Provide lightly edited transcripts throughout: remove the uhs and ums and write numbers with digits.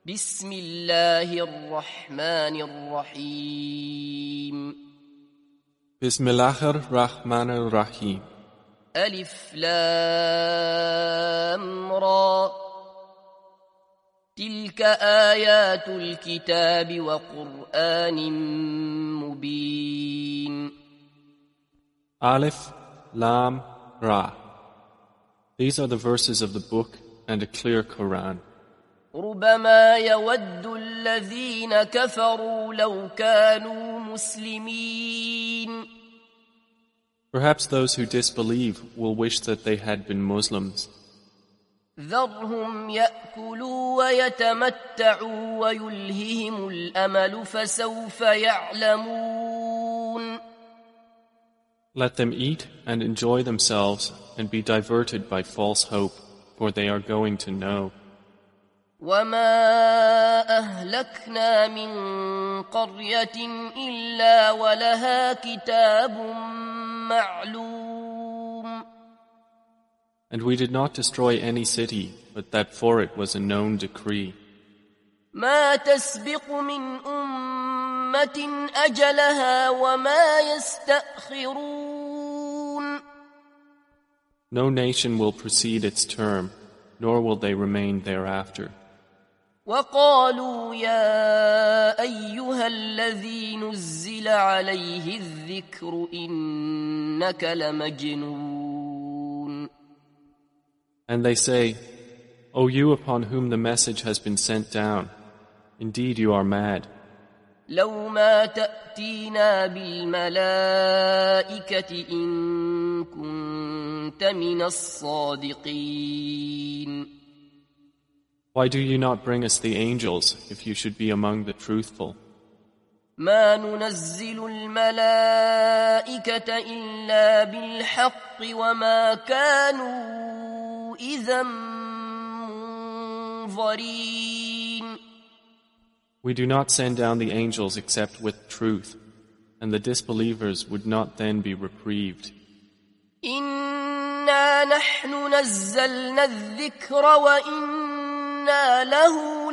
بسم الله الرحمن الرحيم بسم الله الرحمن الرحيم ألف لام را تلك آيات الكتاب وقرآن مبين Aleph, Lam, Ra. These are the verses of the book and a clear Quran. ربما يود الذين كفروا لو كانوا مسلمين Perhaps those who disbelieve will wish that they had been Muslims. ذرهم يأكلوا ويتمتعوا ويلههم الأمل فسوف يعلمون Let them eat and enjoy themselves and be diverted by false hope, for they are going to know. وما أهلكنا من قرية إلا ولها كتاب معلوم And we did not destroy any city, but that for it was a known decree. ما تسبق من أمة أجلها وما يستأخرون No nation will precede its term, nor will they remain thereafter. وقالوا يا أيها الذي نزل عليه الذكر إنك لمجنون And they say, O you upon whom the message has been sent down, indeed you are mad. لو ما تأتينا بالملائكة إن كنت من الصادقين Why do you not bring us the angels if you should be among the truthful? ما ننزل الملائكة إلا بالحق وما كانوا إذا منظرين We do not send down the angels except with truth, and the disbelievers would not then be reprieved. إنا نحن نزلنا الذكر وإنا له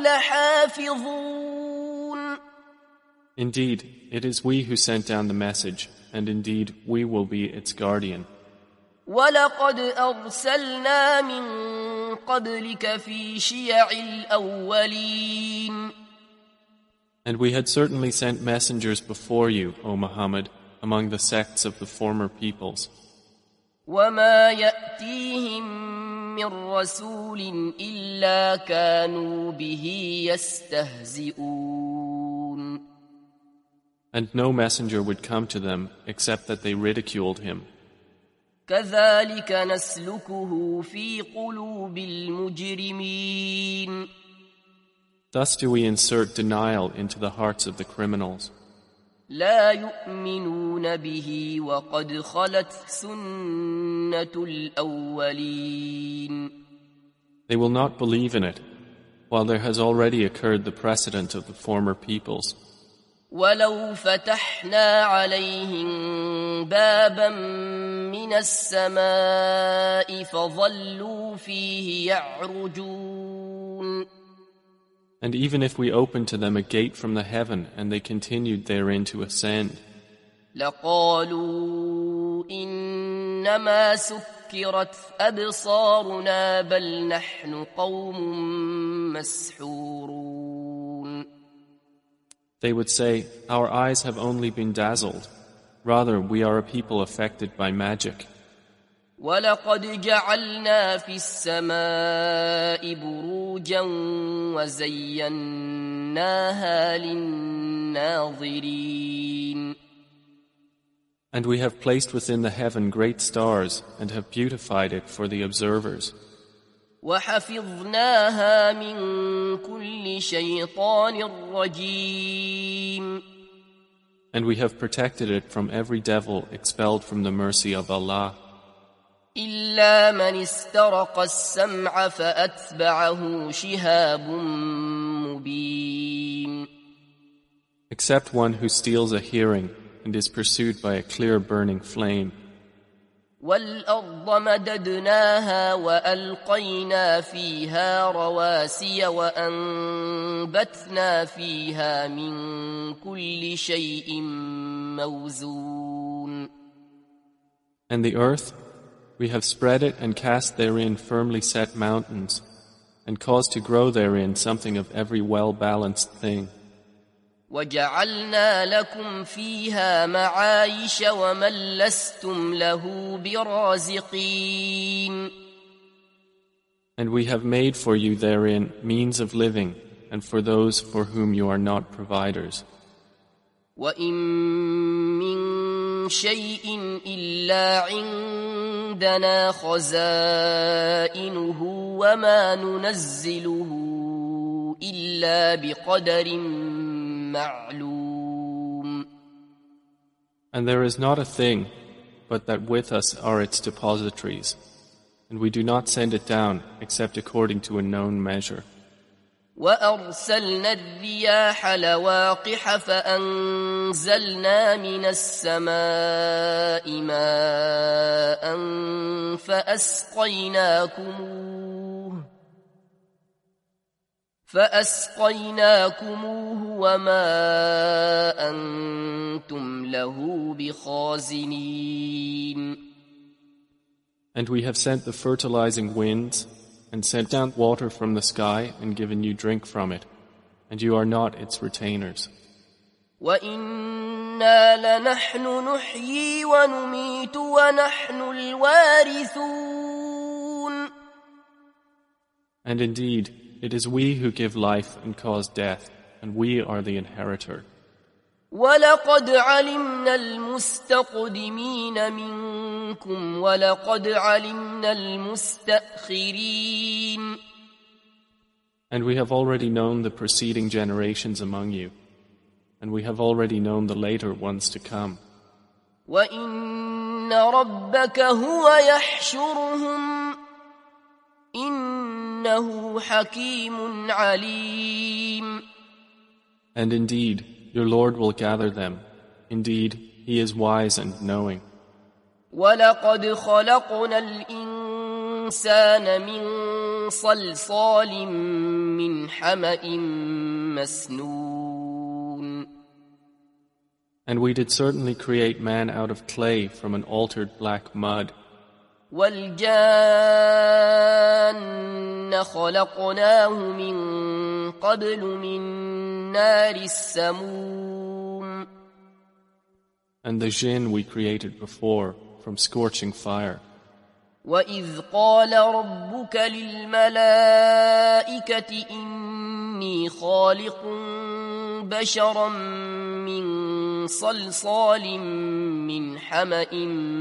لحافظون Indeed, it is we who sent down the message, and indeed we will be its guardian. ولقد أرسلنا من قبلك في شيع الأولين And we had certainly sent messengers before you, O Muhammad, among the sects of the former peoples. وما يأتيهم من رسول إلا كانوا به يستهزئون And no messenger would come to them except that they ridiculed him. كذلك نسلكه في قلوب المجرمين Thus do we insert denial into the hearts of the criminals. لا يؤمنون به وقد خلت سنة الأولين They will not believe in it, while there has already occurred the precedent of the former peoples. ولو فتحنا عليهم بابا من السماء فظلوا فيه يعرجون And even if we opened to them a gate from the heaven and they continued therein to ascend, لقالوا إنما سكرت أبصارنا بل نحن قوم مسحورون they would say, Our eyes have only been dazzled. Rather, we are a people affected by magic. ولقد جعلنا في السماء بروجا وزيناها للناظرين And we have placed within the heaven great stars and have beautified it for the observers. وحفظناها من كل شيطان رجيم And we have protected it from every devil expelled from the mercy of Allah. إلا من استرق السمع فأتبعه شهاب مبين Except one who steals a hearing and is pursued by a clear burning flame. والأرض مددناها وألقينا فيها رواسي وأنبتنا فيها من كل شيء موزون. And the earth, we have spread it and cast therein firmly set mountains, and caused to grow therein something of every well-balanced thing. وجعلنا لكم فيها معايش ومن لستم له برازقين. And we have made for you therein means of living, and for those for whom you are not providers. وإن من شيء إلا عندنا خزائنه وما ننزله إلا بقدر معلوم. And there is not a thing but that with us are its depositories, and we do not send it down except according to a known measure. وأرسلنا الرياح لواقح فأنزلنا من السماء ماء فأسقيناكموه وما أنتم له بخازنين. And we have sent the fertilizing winds, and sent down water from the sky, and given you drink from it, and you are not its retainers. وَإِنَّا لَنَحْنُ نُحْيِي وَنُمِيتُ وَنَحْنُ الْوَارِثُونَ. And indeed, it is we who give life and cause death, and we are the inheritor. وَلَقَدْ عَلِمْنَا الْمُسْتَقْدِمِينَ مِنكُمْ وَلَقَدْ عَلِمْنَا الْمُسْتَأْخِرِينَ. And we have already known the preceding generations among you, and we have already known the later ones to come. وَإِنَّ رَبَّكَ هُوَ يَحْشُرُهُمْ إِنَّهُ حَكِيمٌ عَلِيمٌ. And indeed, your Lord will gather them. Indeed, He is wise and knowing. وَلَقَدْ خَلَقْنَا الْإِنسَانَ مِنْ صَلْصَالٍ مِّنْ حَمَإٍ مَسْنُونٍ. And we did certainly create man out of clay from an altered black mud. وَالْجَانَّ خَلَقْنَاهُ مِنْ قَبْلُ مِنْ نَارِ السَّمُومِ. And the jinn we created before from scorching fire. وَإِذْ قَالَ رَبُّكَ لِلْمَلَائِكَةِ إِنِّي خَالِقٌ بَشَرًا مِّن صَلْصَالٍ مِّنْ حَمَإٍ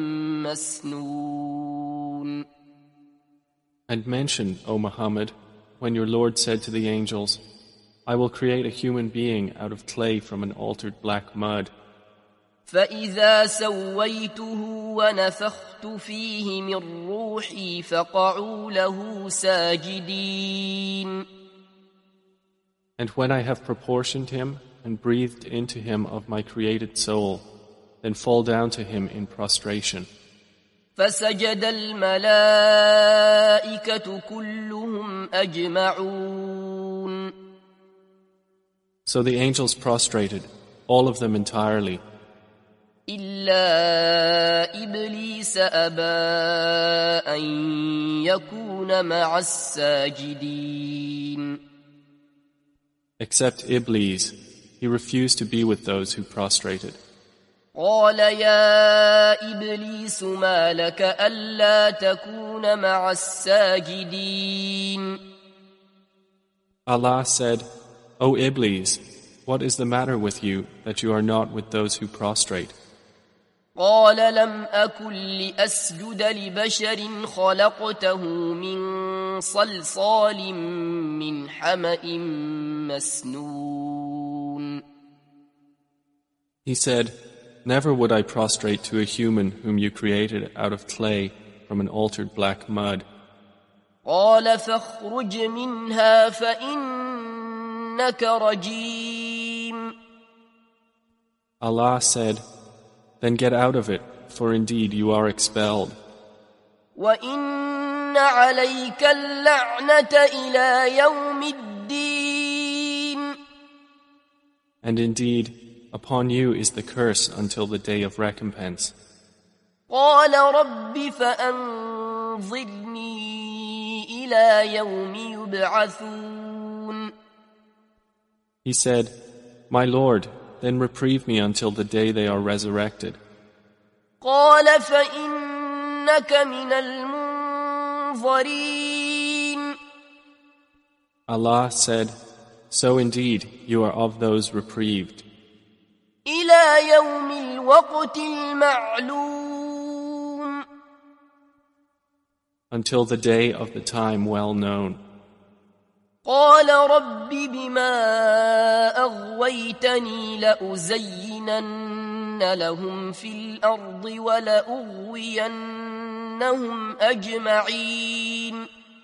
مسنون. And mention, O Muhammad, when your Lord said to the angels, I will create a human being out of clay from an altered black mud. فَإِذَا سَوَّيْتُهُ وَنَفَخْتُ فِيهِ مِنْ رُوحِي فَقَعُوا لَهُ سَاجِدِينَ. And when I have proportioned him and breathed into him of my created soul, then fall down to him in prostration. فَسَجَدَ الْمَلَائِكَةُ كُلُّهُمْ أَجْمَعُونَ. So the angels prostrated, all of them entirely. إِلَّا إِبْلِيسَ أَبَى أَن يَكُونَ مَعَ السَّاجِدِينَ. Except Iblis, he refused to be with those who prostrated. قال يا إبليس ما لك ألا تكون مع الساجدين. Allah said, O Iblis, what is the matter with you that you are not with those who prostrate? قال لم أكن لأسجد لبشر خلقته من صلصال من حمأ مسنون. He said, Never would I prostrate to a human whom you created out of clay from an altered black mud. قال فاخرج منها فإنك رجيم. Allah said, Then get out of it, for indeed you are expelled. وإن عليك اللعنة إلى يوم الدين. And indeed, upon you is the curse until the day of recompense. قال رب فأنظرني إلى يوم يبعثون. He said, My Lord, then reprieve me until the day they are resurrected. قال فإنك من المنظرين. Allah said, So indeed, you are of those reprieved. إلى يوم الوقت المعلوم. Until the day of the time well known. قال رب بما أغويتني لأزينن لهم في الأرض ولأغوينهم أجمعين.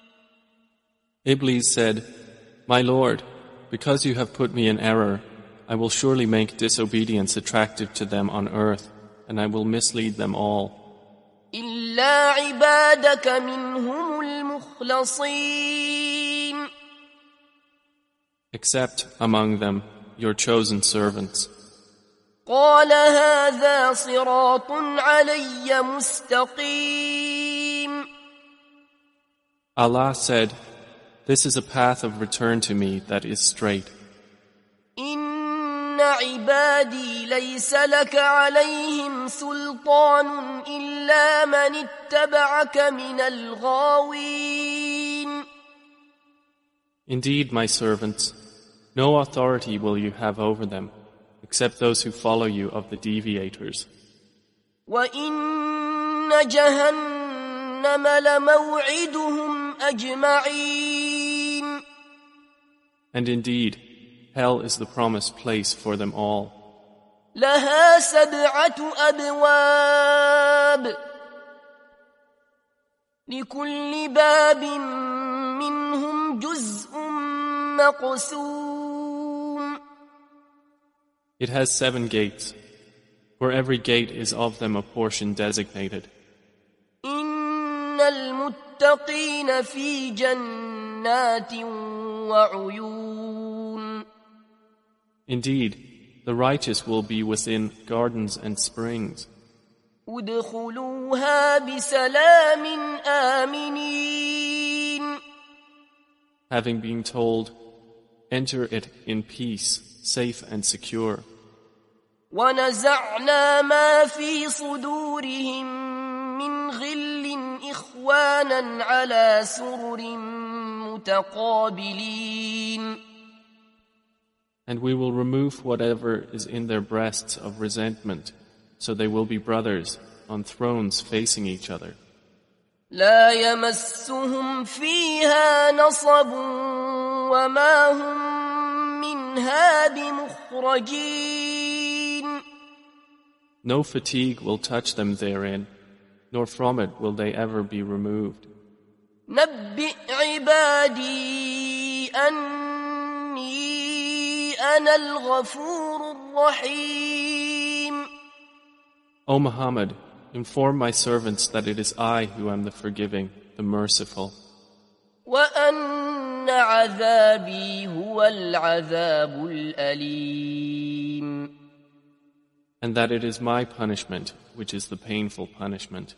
Iblis said, My Lord, because you have put me in error, I will surely make disobedience attractive to them on earth, and I will mislead them all. إلا عبادك منهم المخلصين. Except among them your chosen servants. قال هذا صراط علي مستقيم. Allah said, This is a path of return to me that is straight. إن عبادي ليس لك عليهم سلطان إلا من اتبعك من الغاوين. Indeed, my servants, no authority will you have over them, except those who follow you of the deviators. وإن جهنم لموعدهم أجمعين. And indeed, hell is the promised place for them all. لها 7 أبواب لكل باب منهم جزء مقسوم. It has 7 gates. For every gate is of them a portion designated. إن المتقين في جنات وعيون. Indeed, the righteous will be within gardens and springs. ادخلوها بسلام آمنين. Having been told, enter it in peace, safe and secure. ونزعنا ما في صدورهم من غل إخوانا على سرر متقابلين. And we will remove whatever is in their breasts of resentment, so they will be brothers on thrones facing each other. لا يمسهم فيها نصب وما هم منها بمخرجين. No fatigue will touch them therein, nor from it will they ever be removed. نبئ عبادي أني أنا الغفور الرحيم. O Muhammad, inform my servants that it is I who am the forgiving, the merciful. وأن عذابي هو العذاب الأليم. And that it is my punishment, which is the painful punishment.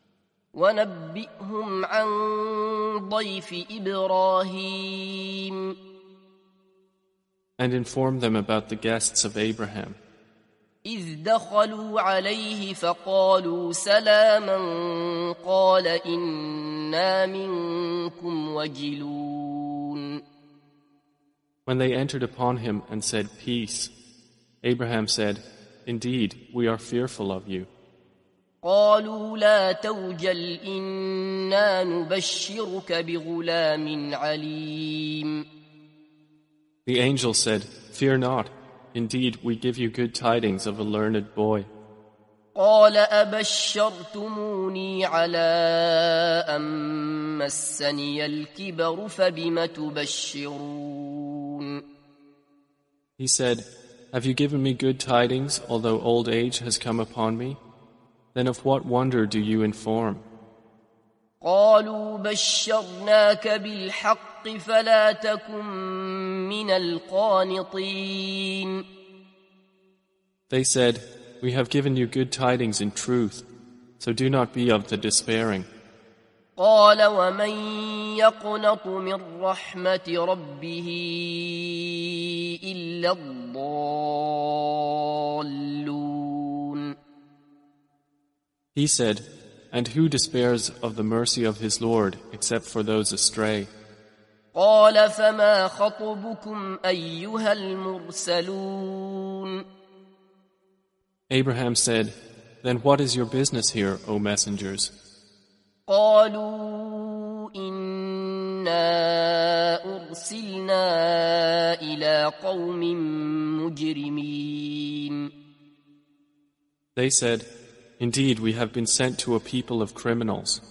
ونبئهم عن ضيف إبراهيم. And inform them about the guests of Abraham. إذ دخلوا عليه فقالوا سلاما قال إنا منكم وجلون. When they entered upon him and said, Peace, Abraham said, Indeed, we are fearful of you. قالوا لا توجل إنا نبشرك بغلام عليم. The angel said, Fear not. Indeed, we give you good tidings of a learned boy. قال أبشرتموني على أن مسني الكبر فبم تبشرون. He said, Have you given me good tidings, although old age has come upon me? Then of what wonder do you inform? قالوا بشرناك بالحق فلا تكن من القانطين. They said, "We have given you good tidings in truth, so do not be of the despairing." قال ومن يقنط من رحمة ربه إلا الضالون. He said, "And who despairs of the mercy of his Lord except for those astray?" قال فما خطبكم أيها المرسلون. Abraham said, "Then what is your business here, O messengers?" قالوا إنا أرسلنا إلى قوم مجرمين. They said, "Indeed, we have been sent to a people of criminals.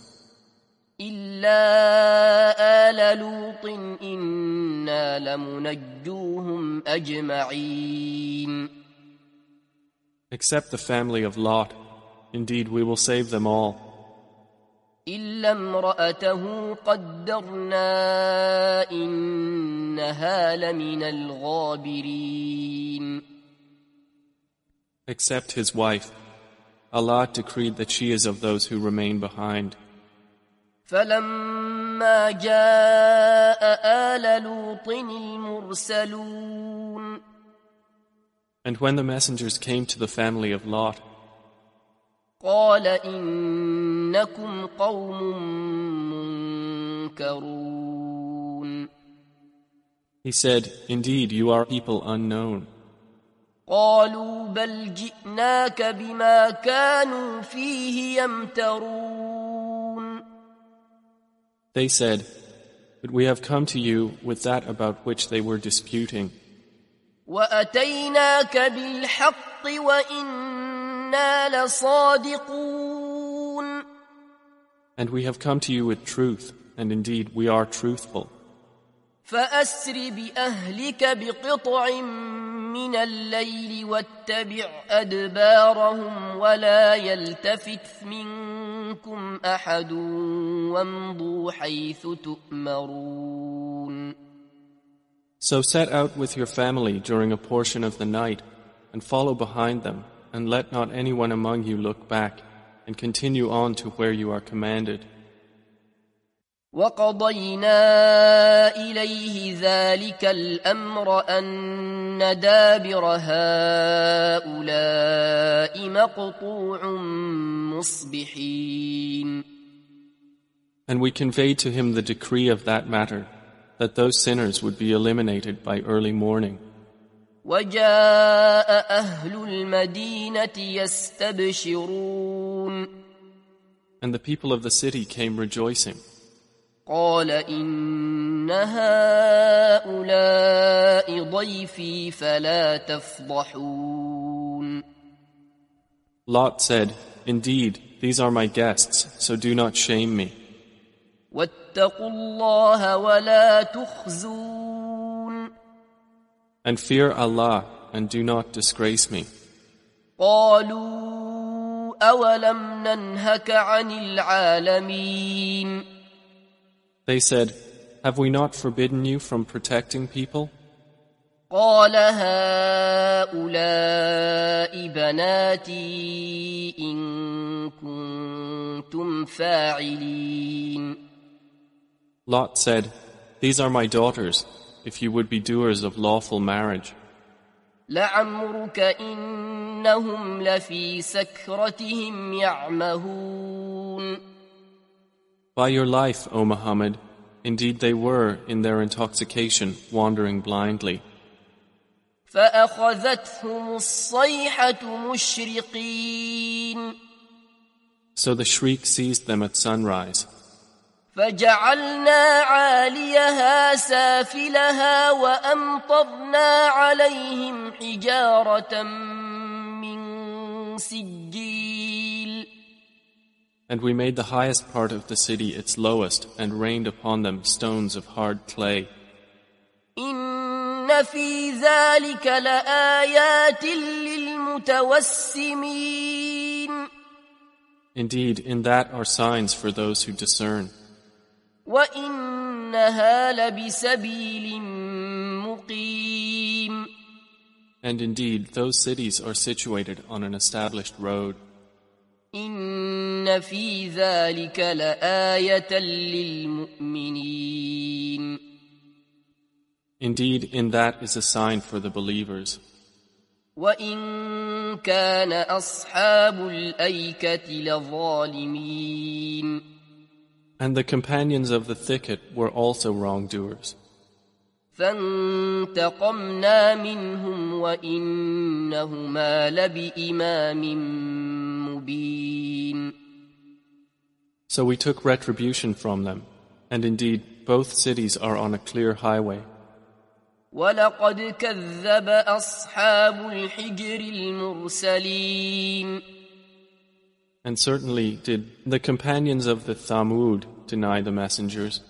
إلا آل لوط إنا لمنجوهم أجمعين. Except the family of Lot. Indeed, we will save them all. إلا امرأته قدرنا إنها لمن الغابرين. Except his wife. Allah decreed that she is of those who remain behind. فلما جاء آل لوط المرسلون. And when the messengers came to the family of Lot, قال إنكم قوم منكرون. he said, "Indeed, you are people unknown." قالوا بل جئناك بما كانوا فيه يمترون. They said, "But we have come to you with that about which they were disputing. وأتيناك بالحق وإنا لصادقون. And we have come to you with truth, and indeed we are truthful. فأسر بأهلك بقطع من الليل واتبع أدبارهم ولا يلتفت منكم أحد وامضوا حيث تؤمرون. So set out with your family during a portion of the night, and follow behind them, and let not anyone among you look back, and continue on to where you are commanded. وقضينا إليه ذلك الأمر أن دابر هؤلاء مقطوع مصبحين. And we conveyed to him the decree of that matter, that those sinners would be eliminated by early morning. وجاء أهل المدينة يستبشرون. And the people of the city came rejoicing. قال إن هؤلاء ضيفي فلا تفضحون. Lot said, "Indeed, these are my guests, so do not shame me. واتقوا الله ولا تخزون. And fear Allah, and do not disgrace me." قالوا أولم ننهك عن العالمين. They said, "Have we not forbidden you from protecting people?" قال هؤلاء بناتي إن كنتم فاعلين. Lot said, "These are my daughters, if you would be doers of lawful marriage. لعمرك إنهم لفي سكرتهم يعمهون. By your life, O Muhammad, indeed they were, in their intoxication, wandering blindly. فأخذتهم الصيحة مشرقين. So the shriek seized them at sunrise. فجعلنا عاليها سافلها وأمطرنا عليهم حجارة من سجيل. And we made the highest part of the city its lowest, and rained upon them stones of hard clay. إن في ذلك لآيات للمتوسمين. Indeed, in that are signs for those who discern. وإنها لبسبيل مقيم. And indeed, those cities are situated on an established road. إن في ذلك لآية للمؤمنين. Indeed, in that is a sign for the believers. وإن كان أصحاب الأيكة لظالمين. And the companions of the thicket were also wrongdoers. فانتقمنا منهم وإنهما لبإمام مبين. So we took retribution from them, and indeed both cities are on a clear highway. ولقد كذب أصحاب الحجر المرسلين. And certainly did the companions of the Thamud deny the messengers.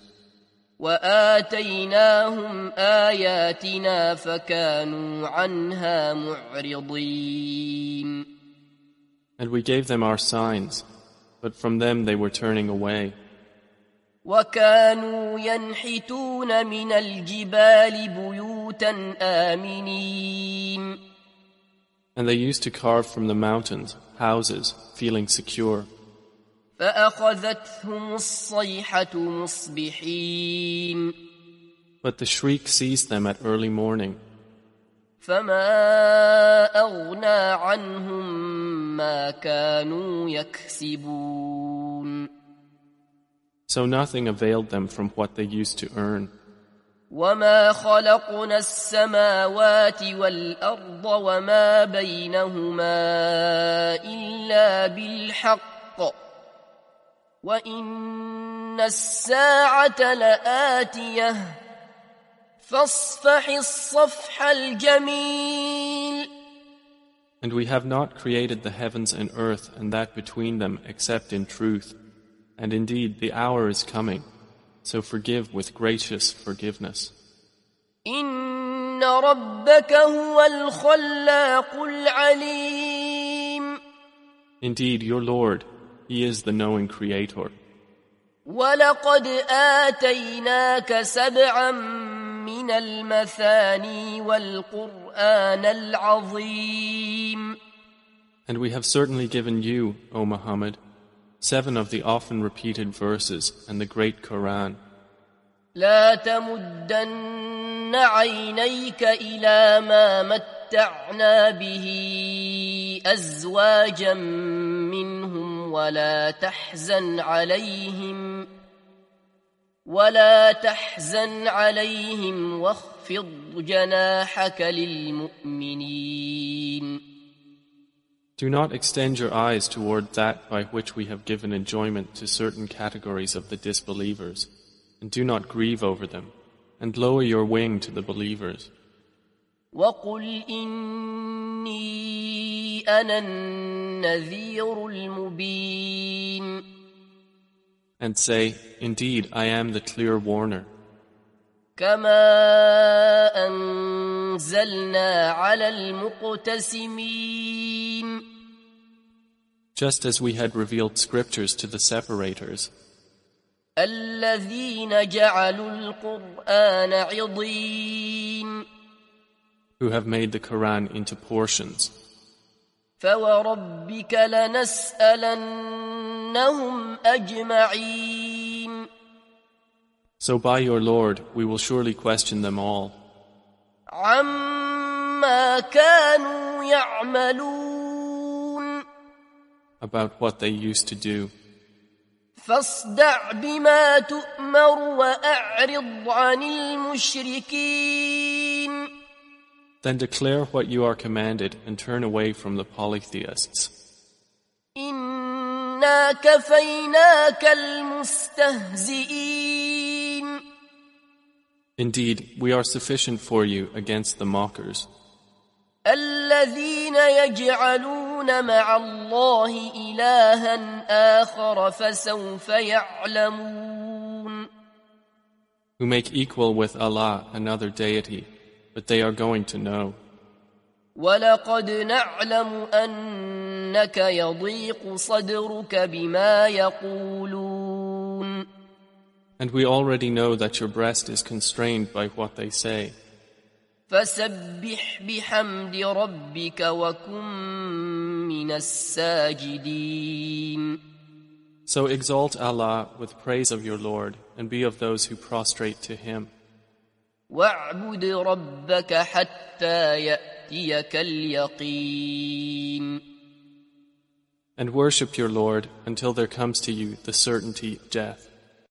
وآتيناهم آياتنا فكانوا عنها معرضين. And we gave them our signs, but from them they were turning away. وكانوا ينحتون من الجبال بيوتا آمنين. And they used to carve from the mountains houses, feeling secure. فأخذتهم الصيحة مصبحين. But the shriek seized them at early morning. فما أغنى عنهم ما كانوا يكسبون. So nothing availed them from what they used to earn. وما خلقنا السماوات والأرض وما بينهما إلا بالحق وإن الساعة لآتية فاصفح الصفح الجميل. And we have not created the heavens and earth and that between them except in truth. And indeed the hour is coming, so forgive with gracious forgiveness. إن ربك هو الخلاق العليم. Indeed, your Lord, He is the knowing Creator. ولقد آتيناك سبعا من المثاني والقرآن العظيم. And we have certainly given you, O Muhammad, 7 of the often repeated verses and the great Quran. لا تمدن عينيك إلى ما متعنا به أزواجا منهم ولا تحزن عليهم واخفض جناحك للمؤمنين. Do not extend your eyes toward that by which we have given enjoyment to certain categories of the disbelievers, and do not grieve over them, and lower your wing to the believers. وَقُلْ إِنِّي أَنَا النَّذِيرُ الْمُبِينُ. And say, indeed, I am the clear warner. كَمَا أَنزَلْنَا عَلَى الْمُقْتَسِمِينَ. Just as we had revealed scriptures to the separators, الَّذِينَ جَعَلُوا الْقُرْآنَ عِضِينَ. who have made the Quran into portions. فَوَرَبِّكَ لَنَسْأَلَنَّهُمْ أَجْمَعِينَ. So by your Lord, we will surely question them all. عَمَّا كَانُوا يَعْمَلُونَ. About what they used to do. فاصدع بما تؤمر وأعرض عن المشركين. Then declare what you are commanded and turn away from the polytheists. إنا كفيناك المستهزئين. Indeed, we are sufficient for you against the mockers. الذين يجعلون مع الله إلها آخر فسوف يعلمون. Who make equal with Allah another deity, but they are going to know. وَلَقَدْ نَعْلَمُ إنك يضيق صدرك بما يقولون. And we already know that your breast is constrained by what they say. فسبح بحمد ربك وكن من الساجدين. So exalt Allah with praise of your Lord and be of those who prostrate to Him. واعبد ربك حتى يأتيك اليقين. And worship your Lord until there comes to you the certainty of death.